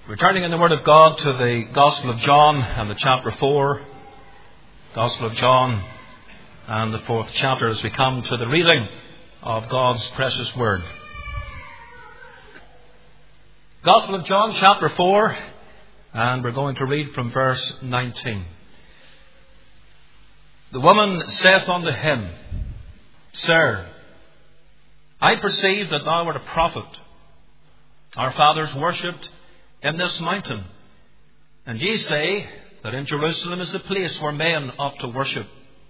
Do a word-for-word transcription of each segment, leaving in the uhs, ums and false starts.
We're turning in the Word of God to the Gospel of John and the chapter four. Gospel of John and the fourth chapter as we come to the reading of God's precious Word. Gospel of John chapter four, and we're going to read from verse nineteen. The woman saith unto him, Sir, I perceive that thou art a prophet. Our fathers worshipped in this mountain, and ye say that in Jerusalem is the place where men ought to worship.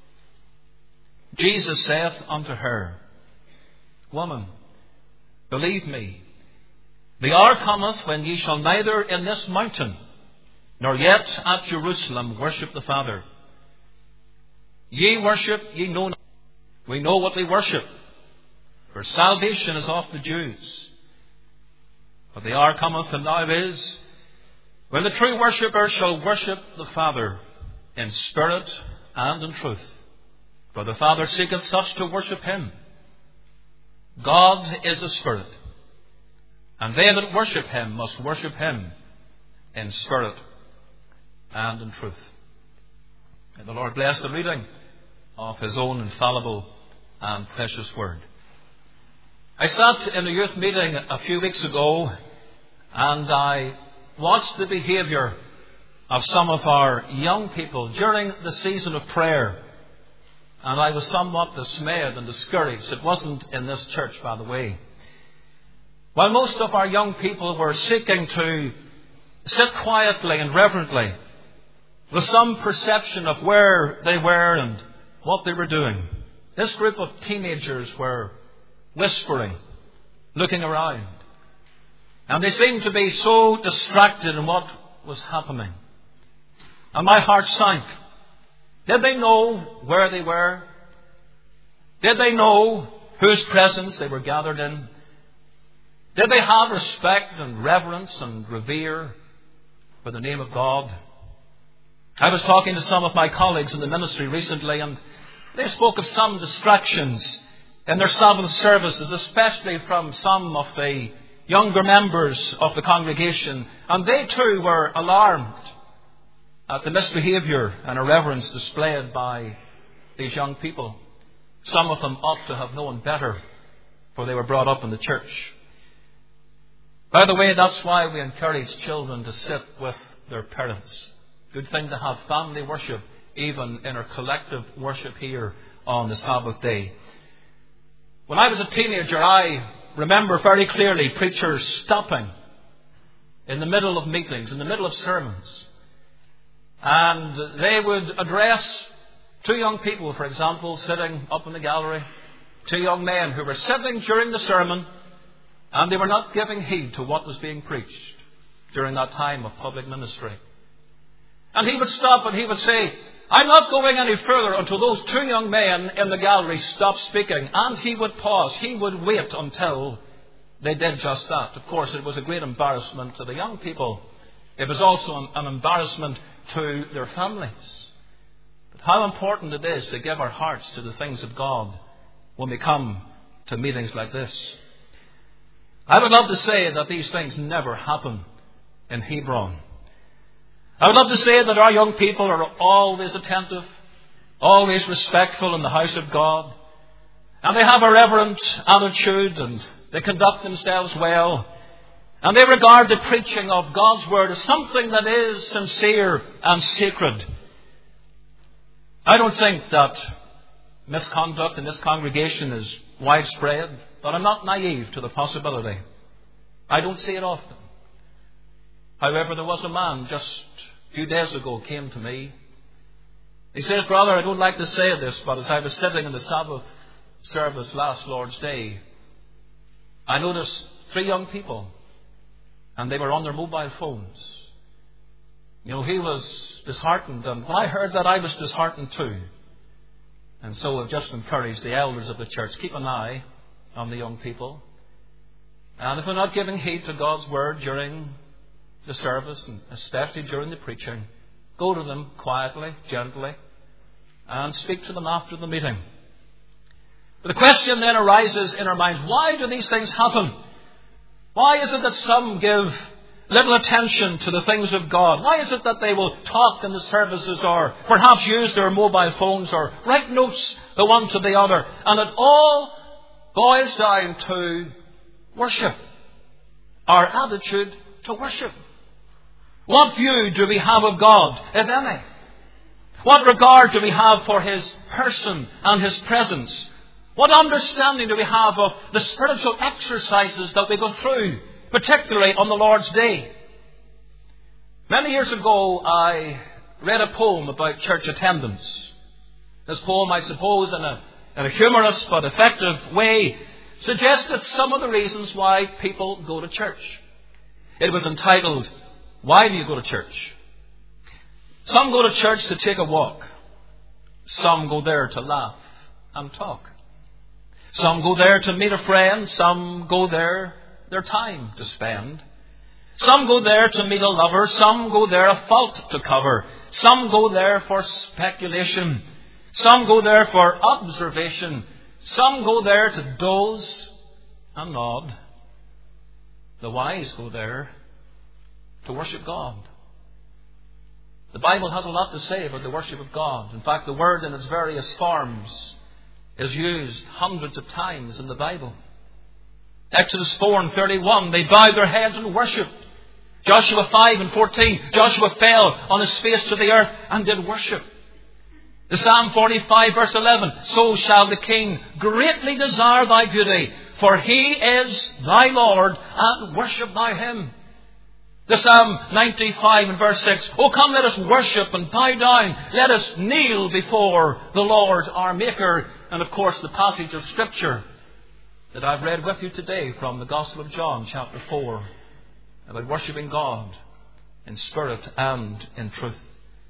Jesus saith unto her, Woman, believe me, the hour cometh when ye shall neither in this mountain nor yet at Jerusalem worship the Father. Ye worship, ye know not. We know what we worship, for salvation is of the Jews. But the hour cometh, and now is, when the true worshipper shall worship the Father in spirit and in truth. For the Father seeketh such to worship him. God is a spirit, and they that worship him must worship him in spirit and in truth. May the Lord bless the reading of his own infallible and precious word. I sat in a youth meeting a few weeks ago, and I watched the behaviour of some of our young people during the season of prayer. And I was somewhat dismayed and discouraged. It wasn't in this church, by the way. While most of our young people were seeking to sit quietly and reverently, with some perception of where they were and what they were doing, this group of teenagers were whispering, looking around. And they seemed to be so distracted in what was happening. And my heart sank. Did they know where they were? Did they know whose presence they were gathered in? Did they have respect and reverence and revere for the name of God? I was talking to some of my colleagues in the ministry recently, and they spoke of some distractions in their Sabbath services, especially from some of the younger members of the congregation. And they too were alarmed at the misbehaviour and irreverence displayed by these young people. Some of them ought to have known better, for they were brought up in the church. By the way, that's why we encourage children to sit with their parents. Good thing to have family worship, even in our collective worship here on the Sabbath day. When I was a teenager, I remember very clearly preachers stopping in the middle of meetings, in the middle of sermons. And they would address two young people, for example, sitting up in the gallery. Two young men who were sitting during the sermon, and they were not giving heed to what was being preached during that time of public ministry. And he would stop and he would say, I'm not going any further until those two young men in the gallery stop speaking. And he would pause. He would wait until they did just that. Of course, it was a great embarrassment to the young people. It was also an, an embarrassment to their families. But how important it is to give our hearts to the things of God when we come to meetings like this. I would love to say that these things never happen in Hebron. I would love to say that our young people are always attentive, always respectful in the house of God, and they have a reverent attitude, and they conduct themselves well, and they regard the preaching of God's Word as something that is sincere and sacred. I don't think that misconduct in this congregation is widespread, but I'm not naive to the possibility. I don't see it often. However, there was a man just a few days ago came to me. He says, Brother, I don't like to say this, but as I was sitting in the Sabbath service last Lord's Day, I noticed three young people, and they were on their mobile phones. You know, he was disheartened, and when I heard that, I was disheartened too. And so I've just encouraged the elders of the church, keep an eye on the young people. And if we're not giving heed to God's Word during the service, and especially during the preaching, go to them quietly, gently, and speak to them after the meeting. But the question then arises in our minds, why do these things happen? Why is it that some give little attention to the things of God? Why is it that they will talk in the services or perhaps use their mobile phones or write notes the one to the other? And it all boils down to worship. Our attitude to worship. What view do we have of God, if any? What regard do we have for His person and His presence? What understanding do we have of the spiritual exercises that we go through, particularly on the Lord's Day? Many years ago, I read a poem about church attendance. This poem, I suppose, in a, in a humorous but effective way, suggested some of the reasons why people go to church. It was entitled, "Why do you go to church?" Some go to church to take a walk. Some go there to laugh and talk. Some go there to meet a friend. Some go there their time to spend. Some go there to meet a lover. Some go there a fault to cover. Some go there for speculation. Some go there for observation. Some go there to doze and nod. The wise go there to worship God. The Bible has a lot to say about the worship of God. In fact, the word in its various forms is used hundreds of times in the Bible. Exodus four and thirty-one, they bowed their heads and worshipped. Joshua five and fourteen, Joshua fell on his face to the earth and did worship. The Psalm forty-five verse eleven, so shall the King greatly desire thy beauty, for he is thy Lord, and worship thou him. The Psalm ninety-five and verse six, oh come let us worship and bow down, let us kneel before the Lord our Maker. And of course the passage of Scripture that I've read with you today from the Gospel of John chapter four, about worshipping God in spirit and in truth.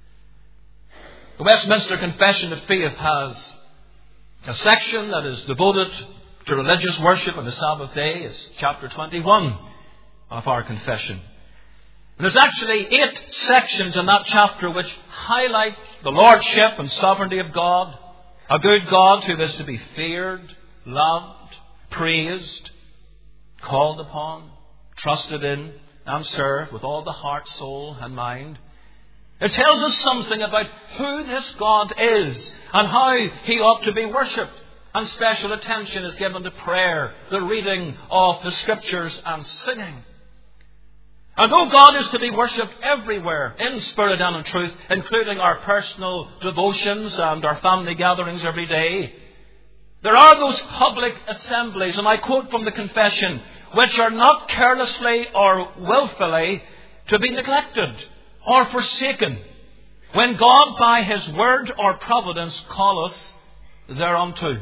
The Westminster Confession of Faith has a section that is devoted to religious worship on the Sabbath day. It's chapter twenty-one of our confession. And there's actually eight sections in that chapter which highlight the lordship and sovereignty of God, a good God who is to be feared, loved, praised, called upon, trusted in, and served with all the heart, soul, and mind. It tells us something about who this God is and how He ought to be worshipped. And special attention is given to prayer, the reading of the Scriptures, and singing. And though God is to be worshipped everywhere, in spirit and in truth, including our personal devotions and our family gatherings every day, there are those public assemblies, and I quote from the confession, which are not carelessly or willfully to be neglected or forsaken, when God by His word or providence calleth thereunto.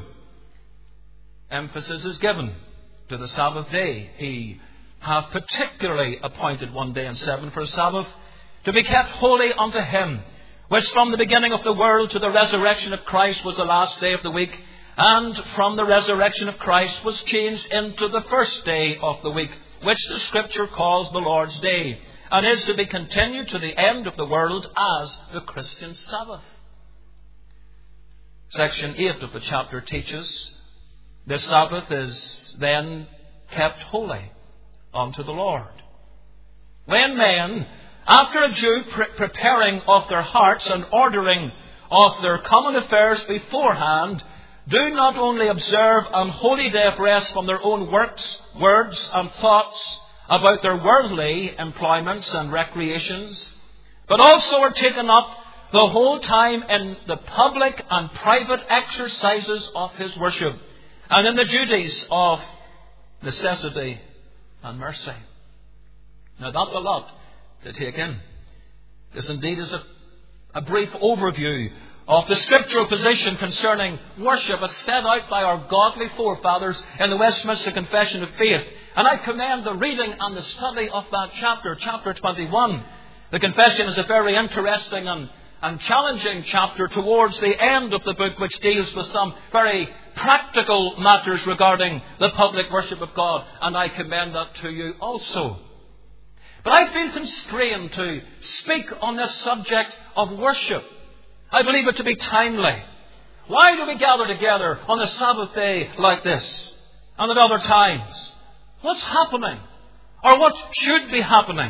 Emphasis is given to the Sabbath day. He hath particularly appointed one day in seven for a Sabbath, to be kept holy unto Him, which from the beginning of the world to the resurrection of Christ was the last day of the week, and from the resurrection of Christ was changed into the first day of the week, which the Scripture calls the Lord's Day, and is to be continued to the end of the world as the Christian Sabbath. Section eight of the chapter teaches this Sabbath is then kept holy unto the Lord. When men, after a due pre- preparing of their hearts and ordering of their common affairs beforehand, do not only observe an holy day of rest from their own works, words and thoughts about their worldly employments and recreations, but also are taken up the whole time in the public and private exercises of His worship, and in the duties of necessity and mercy. Now that's a lot to take in. This indeed is a, a brief overview of the scriptural position concerning worship as set out by our godly forefathers in the Westminster Confession of Faith. And I commend the reading and the study of that chapter, chapter twenty-one. The confession is a very interesting and, and challenging chapter towards the end of the book, which deals with some very practical matters regarding the public worship of God. And I commend that to you also. But I feel constrained to speak on this subject of worship. I believe it to be timely. Why do we gather together on a Sabbath day like this and at other times? What's happening? Or what should be happening?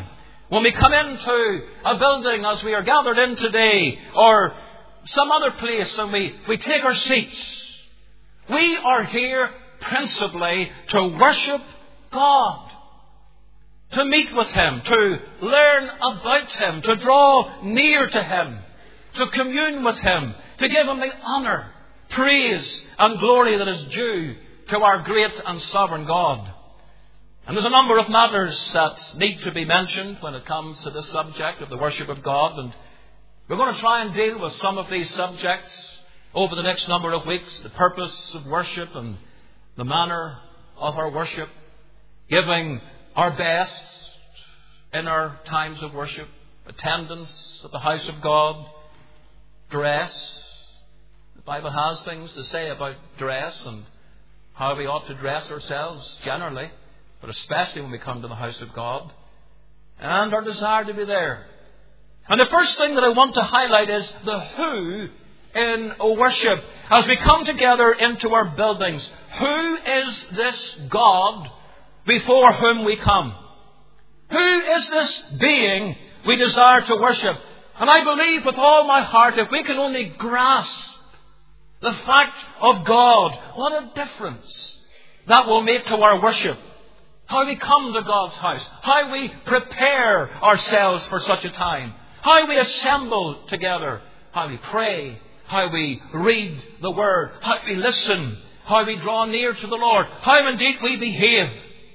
when we come into a building as we are gathered in today, or some other place, and we, we take our seats, we are here principally to worship God, to meet with Him, to learn about Him, to draw near to Him, to commune with Him, to give Him the honour, praise and glory that is due to our great and sovereign God. And there's a number of matters that need to be mentioned when it comes to this subject of the worship of God. And we're going to try and deal with some of these subjects over the next number of weeks. The purpose of worship and the manner of our worship. Giving our best in our times of worship. Attendance at the house of God. Dress. The Bible has things to say about dress and how we ought to dress ourselves generally, but especially when we come to the house of God, and our desire to be there. And the first thing that I want to highlight is the who in worship. As we come together into our buildings, who is this God before whom we come? Who is this being we desire to worship? And I believe with all my heart, if we can only grasp the fact of God, what a difference that will make to our worship. How we come to God's house. How we prepare ourselves for such a time. How we assemble together. How we pray. How we read the Word. How we listen. How we draw near to the Lord. How indeed we behave.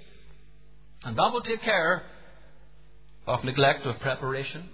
And that will take care of neglect of preparation.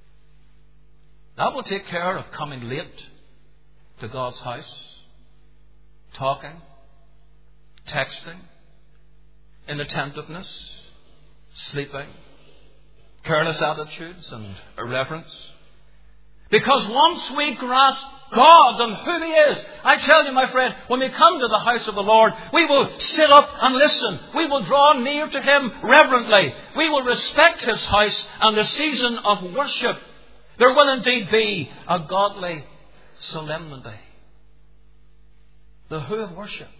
That will take care of coming late to God's house, talking, texting, inattentiveness, sleeping, careless attitudes and irreverence. Because once we grasp God and who He is, I tell you, my friend, when we come to the house of the Lord, we will sit up and listen. We will draw near to Him reverently. We will respect His house and the season of worship. There will indeed be a godly solemnity. The who of worship.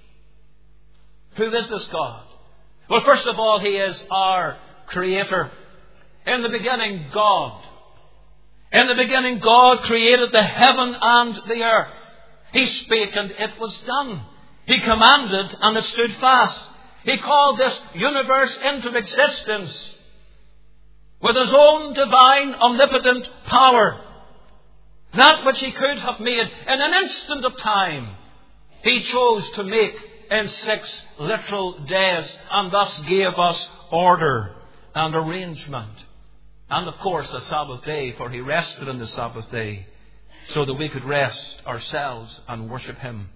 Who is this God? Well, first of all, He is our Creator. In the beginning, God. In the beginning, God created the heaven and the earth. He spake and it was done. He commanded and it stood fast. He called this universe into existence with His own divine, omnipotent power. That which He could have made in an instant of time, He chose to make in six literal days, and thus gave us order and arrangement. And of course a Sabbath day, for He rested on the Sabbath day, so that we could rest ourselves and worship Him.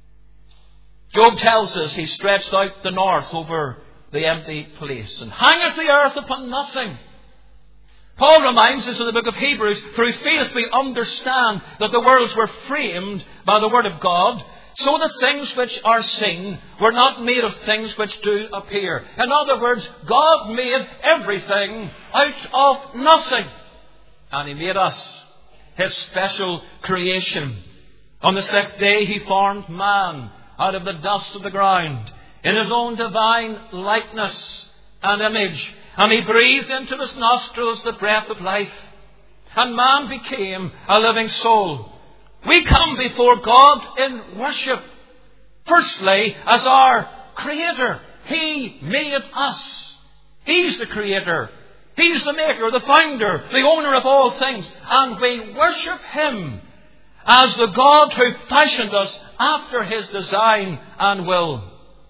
Job tells us He stretched out the north over the empty place, and hangeth the earth upon nothing. Paul reminds us in the book of Hebrews, through faith we understand that the worlds were framed by the Word of God, so the things which are seen were not made of things which do appear. In other words, God made everything out of nothing. And He made us His special creation. On the sixth day He formed man out of the dust of the ground, in His own divine likeness and image. And He breathed into his nostrils the breath of life. And man became a living soul. We come before God in worship. Firstly, as our Creator. He made us. He's the Creator. He's the Maker, the Founder, the Owner of all things. And we worship Him as the God who fashioned us after His design and will.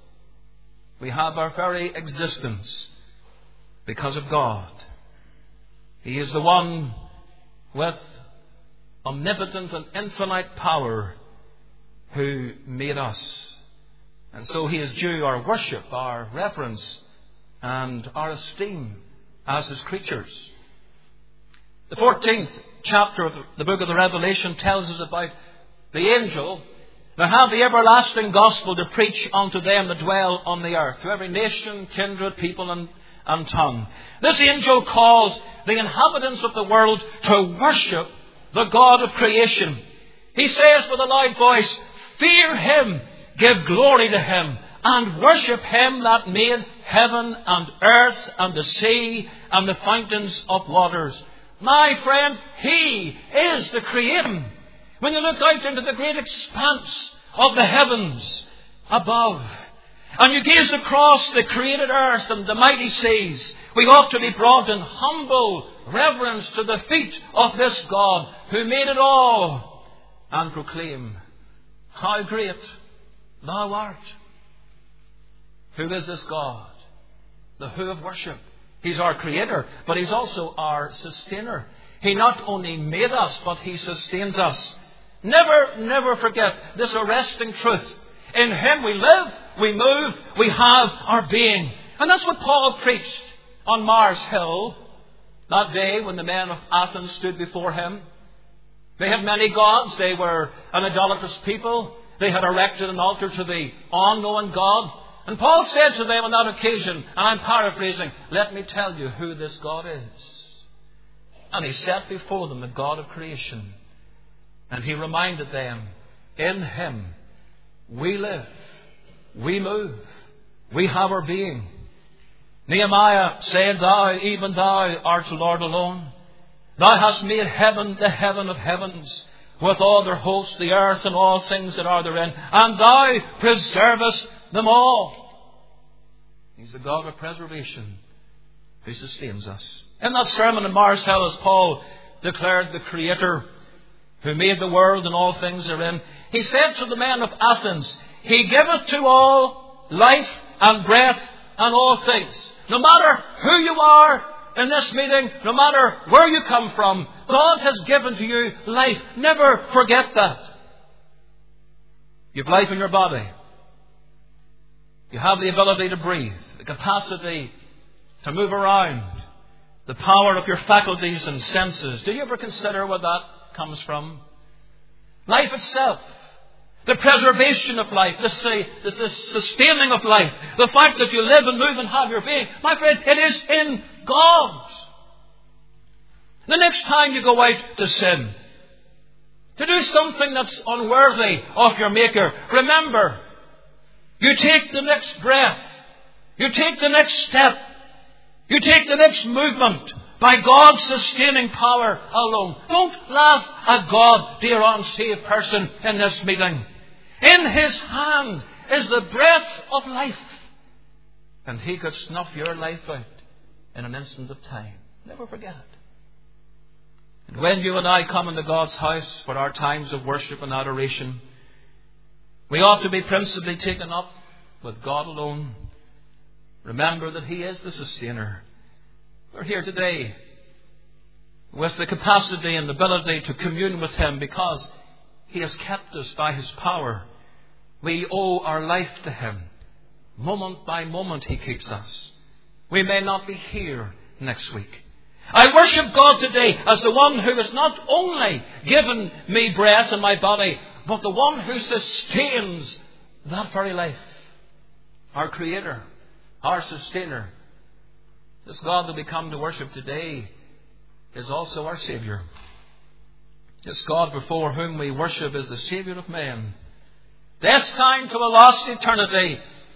We have our very existence because of God. He is the one with omnipotent and infinite power who made us. And so He is due our worship, our reverence, and our esteem as His creatures. The fourteenth chapter of the book of the Revelation tells us about the angel that had the everlasting gospel to preach unto them that dwell on the earth, to every nation, kindred, people, and, and tongue. This angel calls the inhabitants of the world to worship the God of creation. He says with a loud voice, "Fear Him, give glory to Him, and worship him that made heaven and earth and the sea and the fountains of waters. My friend, he is the Creator. When you look out into the great expanse of the heavens above, and you gaze across the created earth and the mighty seas, we ought to be brought in humble reverence to the feet of this God who made it all, and proclaim, how great thou art. Who is this God? The who of worship. He's our Creator, but he's also our sustainer. He not only made us, but he sustains us. Never, never forget this arresting truth. In him we live, we move, we have our being. And that's what Paul preached on Mars Hill that day when the men of Athens stood before him. They had many gods. They were an idolatrous people. They had erected an altar to the unknown God. And Paul said to them on that occasion, and I'm paraphrasing, let me tell you who this God is. And he set before them the God of creation. And he reminded them, in him we live, we move, we have our being. Nehemiah said, thou, even thou, art Lord alone. Thou hast made heaven the heaven of heavens, with all their hosts, the earth and all things that are therein, and thou preservest them all. He's the God of preservation who sustains us. In that sermon in Mars Hill, as Paul declared the Creator who made the world and all things therein, he said to the men of Athens, he giveth to all life and breath and all things. No matter who you are in this meeting, no matter where you come from, God has given to you life. Never forget that. You have life in your body. You have the ability to breathe, the capacity to move around, the power of your faculties and senses. Do you ever consider where that comes from? Life itself, the preservation of life, the, the sustaining of life, the fact that you live and move and have your being. My friend, it is in God. The next time you go out to sin, to do something that's unworthy of your Maker, remember, you take the next breath, you take the next step, you take the next movement by God's sustaining power alone. Don't laugh at God, dear unsaved person, in this meeting. In his hand is the breath of life. And he could snuff your life out in an instant of time. Never forget it. And when you and I come into God's house for our times of worship and adoration, we ought to be principally taken up with God alone. Remember that he is the sustainer. We're here today with the capacity and ability to commune with him because he has kept us by his power. We owe our life to him. Moment by moment he keeps us. We may not be here next week. I worship God today as the one who has not only given me breath in my body, but the one who sustains that very life. Our Creator, our Sustainer. This God that we come to worship today is also our Saviour. This God before whom we worship is the Saviour of men. Destined to a lost eternity.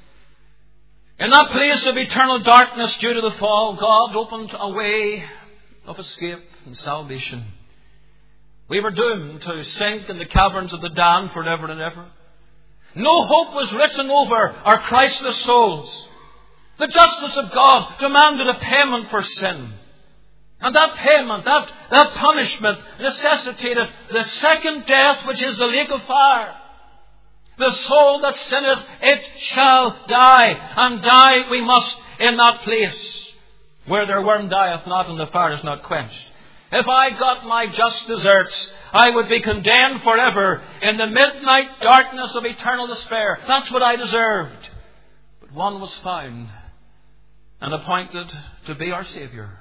In that place of eternal darkness due to the fall, God opened a way of escape and salvation. We were doomed to sink in the caverns of the damned forever and ever. No hope was written over our Christless souls. The justice of God demanded a payment for sin. And that payment, that, that punishment necessitated the second death, which is the lake of fire. The soul that sinneth, it shall die. And die we must in that place where their worm dieth not and the fire is not quenched. If I got my just deserts, I would be condemned forever in the midnight darkness of eternal despair. That's what I deserved. But one was found and appointed to be our Saviour.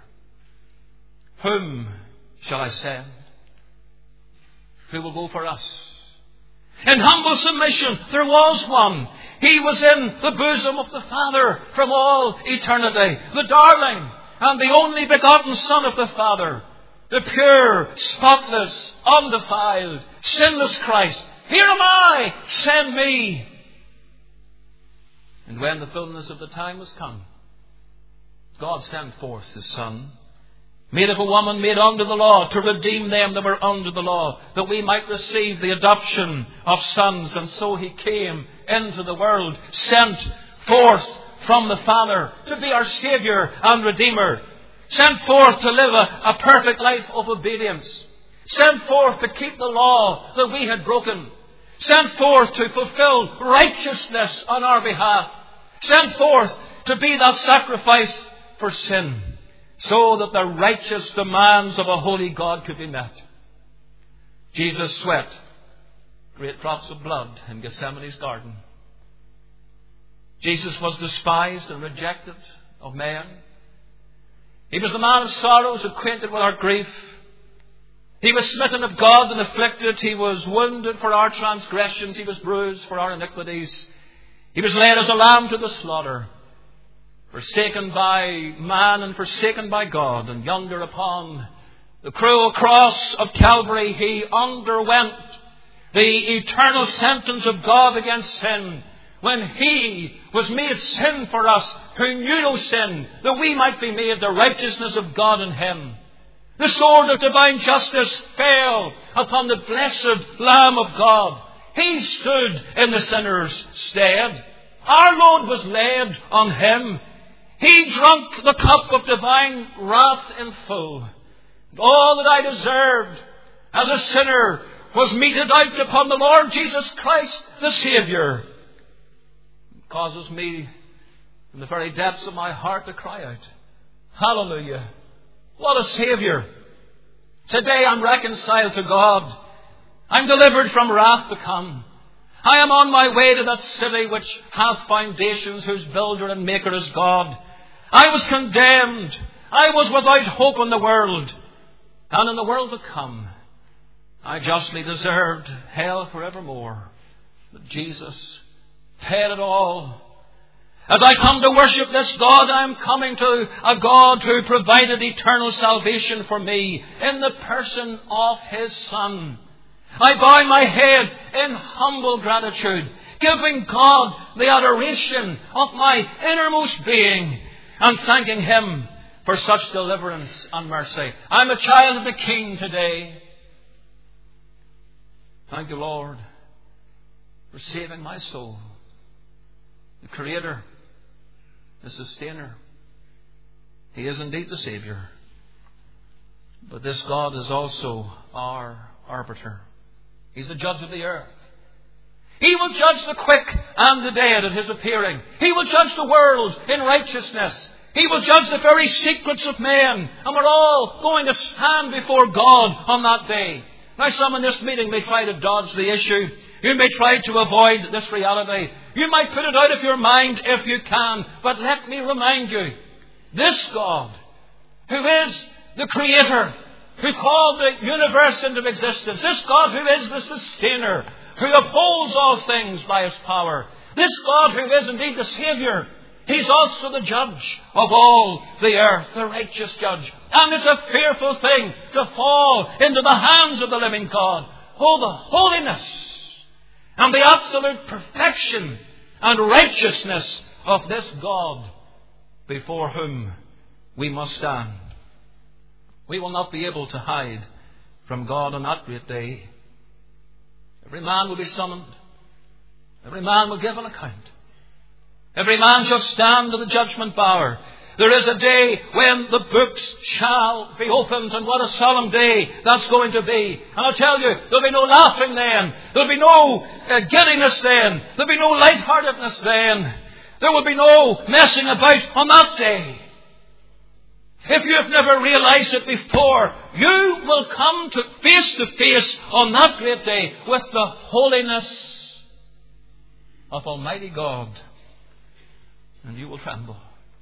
Whom shall I send? Who will go for us? In humble submission, there was one. He was in the bosom of the Father from all eternity. The darling and the only begotten Son of the Father. The pure, spotless, undefiled, sinless Christ. Here am I, send me. And when the fullness of the time was come, God sent forth His Son, made of a woman, made under the law, to redeem them that were under the law, that we might receive the adoption of sons. And so He came into the world, sent forth from the Father to be our Saviour and Redeemer, sent forth to live a, a perfect life of obedience, sent forth to keep the law that we had broken, sent forth to fulfill righteousness on our behalf, sent forth to be that sacrifice for sin, so that the righteous demands of a holy God could be met. Jesus sweat great drops of blood in Gethsemane's garden. Jesus was despised and rejected of men. He was the man of sorrows, acquainted with our grief. He was smitten of God and afflicted. He was wounded for our transgressions. He was bruised for our iniquities. He was led as a lamb to the slaughter, forsaken by man and forsaken by God. And yonder upon the cruel cross of Calvary, He underwent the eternal sentence of God against sin, when He was made sin for us who knew no sin, that we might be made the righteousness of God in Him. The sword of divine justice fell upon the blessed Lamb of God. He stood in the sinner's stead. Our load was laid on Him. He drank the cup of divine wrath in full. And all that I deserved as a sinner was meted out upon the Lord Jesus Christ, the Saviour. It causes me, in the very depths of my heart, to cry out, hallelujah! What a Saviour! Today I'm reconciled to God. I'm delivered from wrath to come. I am on my way to that city which hath foundations, whose builder and maker is God. I was condemned. I was without hope in the world. And in the world to come, I justly deserved hell forevermore. But Jesus paid it all. As I come to worship this God, I am coming to a God who provided eternal salvation for me in the person of His Son. I bow my head in humble gratitude, giving God the adoration of my innermost being and thanking Him for such deliverance and mercy. I'm a child of the King today. Thank you, Lord, for saving my soul. The Creator, the Sustainer. He is indeed the Saviour. But this God is also our arbiter. He's the judge of the earth. He will judge the quick and the dead at His appearing. He will judge the world in righteousness. He will judge the very secrets of men. And we're all going to stand before God on that day. Now, some in this meeting may try to dodge the issue. You may try to avoid this reality. You might put it out of your mind if you can. But let me remind you, this God, who is the Creator, who called the universe into existence, this God who is the Sustainer, who upholds all things by His power, this God who is indeed the Saviour, He's also the judge of all the earth, the righteous judge. And it's a fearful thing to fall into the hands of the living God. Oh, the holiness and the absolute perfection and righteousness of this God before whom we must stand. We will not be able to hide from God on that great day. Every man will be summoned. Every man will give an account. Every man shall stand to the judgment bar. There is a day when the books shall be opened, and what a solemn day that's going to be. And I'll tell you, there'll be no laughing then. There'll be no uh, giddiness then. There'll be no lightheartedness then. There will be no messing about on that day. If you have never realized it before, you will come to face to face on that great day with the holiness of Almighty God. And you will tremble.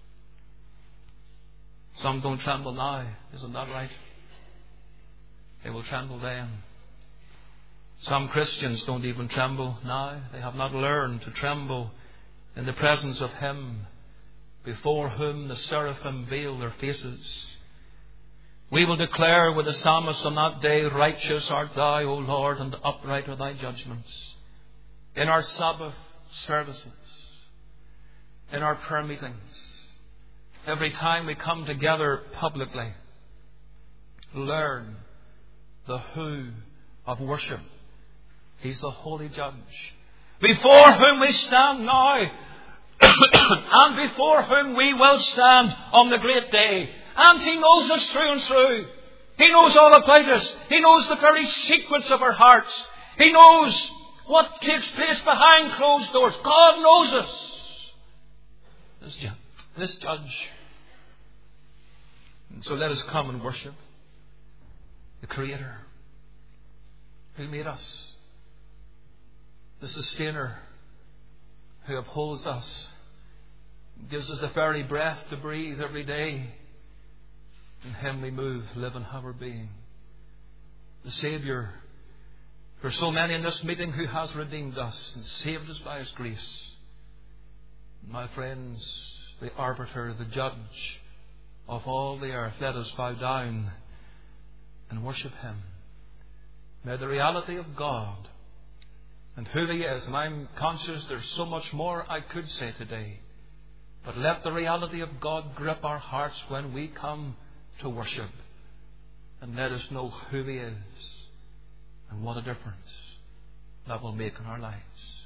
Some don't tremble now. Isn't that right? They will tremble then. Some Christians don't even tremble now. They have not learned to tremble in the presence of Him before whom the seraphim veil their faces. We will declare with the psalmist on that day, righteous art Thou, O Lord, and upright are Thy judgments. In our Sabbath services, in our prayer meetings, every time we come together publicly, learn the who of worship. He's the holy judge, before whom we stand now, and before whom we will stand on the great day. And He knows us through and through. He knows all about us. He knows the very secrets of our hearts. He knows what takes place behind closed doors. God knows us. This, ju- this judge. And so let us come and worship the Creator who made us, the Sustainer who upholds us, gives us the very breath to breathe every day. In Him we move, live and have our being. The Saviour, for so many in this meeting, who has redeemed us and saved us by His grace. My friends, the arbiter, the judge of all the earth, let us bow down and worship Him. May the reality of God and who He is, and I'm conscious there's so much more I could say today, but let the reality of God grip our hearts when we come to worship, and let us know who He is and what a difference that will make in our lives.